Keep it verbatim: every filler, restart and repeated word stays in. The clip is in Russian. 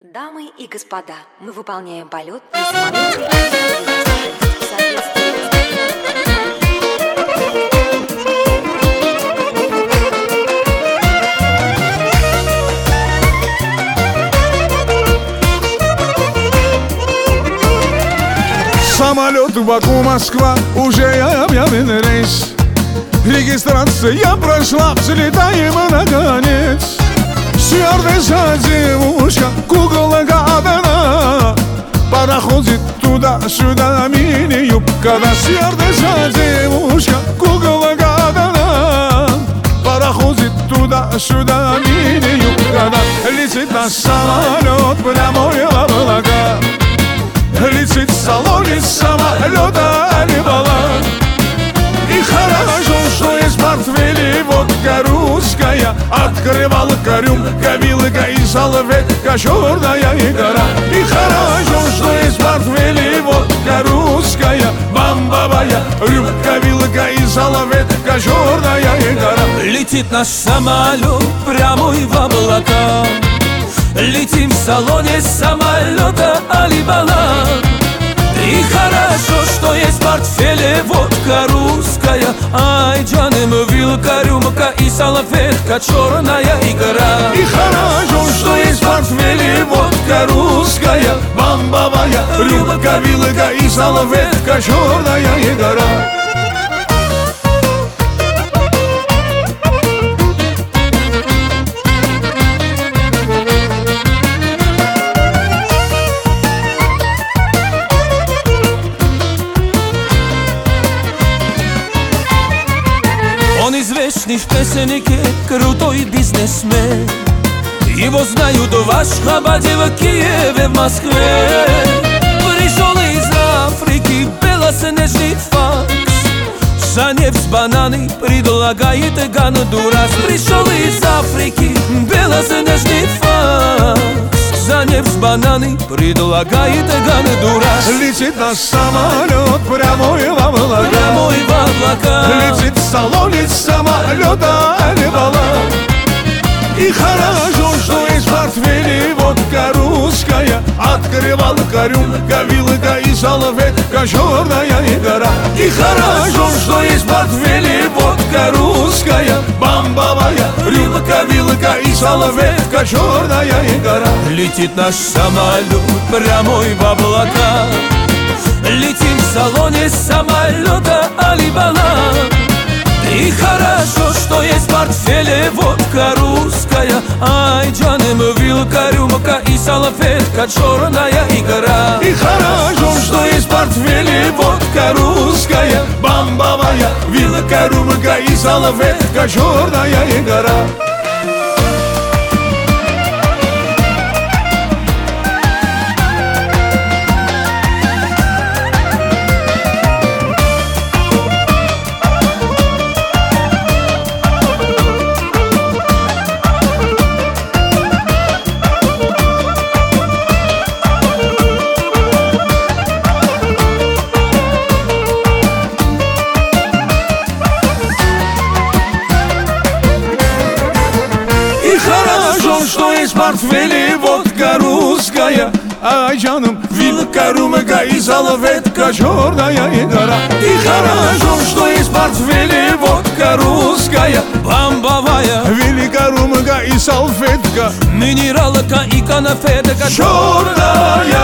Дамы и господа, мы выполняем полет на самолете в соответствии Самолет Баку-Москва, уже объявлен рейс. Регистрация прошла, взлетаем наконец. Стюардесса девушка, кукла гадана, пароходит туда-сюда мини-юбка. Да, стюардесса девушка, кукла гадана, пароходит туда-сюда мини-юбка. Да, летит наш самолет прямой в облака. Летит в салоне самолета Алибала. И хорошо, что есть в портфеле водка русская. Открывалка, рюмка, вилка и салфетка, черная гора. И хорошо, что есть в портфеле водка русская, бамбовая, рюмка, вилка и салфетка, черная гора. Летит наш самолет прямой в облака. Летим в салоне самолета Алибала. И хорошо, что есть в портфеле водка русская. Ай, джаным, вилка, рюмка и салфетка, черная икра. И хорошо, что есть в портфеле водка русская, бамбовая, рюмка, вилка и салфетка, черная гора. Он известный в песеннике, крутой бизнесмен. Его знают в Ашхабаде, в Киеве, в Москве. Пришел из Африки белоснежный факс. За нефть бананы предлагает Гондурас. Пришел из Африки белоснежный факс. За нефть бананы предлагает Гондурас. Летит наш самолет прямой в облака. Прямой в облака. Летит в салоне самолета Алибала. И хорошо, что есть в портфеле водка русская. Открывалка, рюмка, вилка и салфетка, черная гора. И хорошо, что есть в портфеле водка русская, бамбовая, рюмка, вилка и салфетка, черная гора. Летит наш самолет прямой в облака. Летим в салоне самолета Алибала. И хорошо, что есть в портфеле водка русская. Ай, джаным, вилка, рюмка и салфетка, черная икра. И хорошо, что есть в портфеле водка русская, бамбовая, вилка, рюмка и салфетка, черная гора. Что есть в портфеле водка русская, а джаном вилка, рюмка и салфетка, черная гора. И хорошо, что есть в портфеле водка русская, бамбовая, вилка, рюмка и салфетка, минералка и конфетка, черная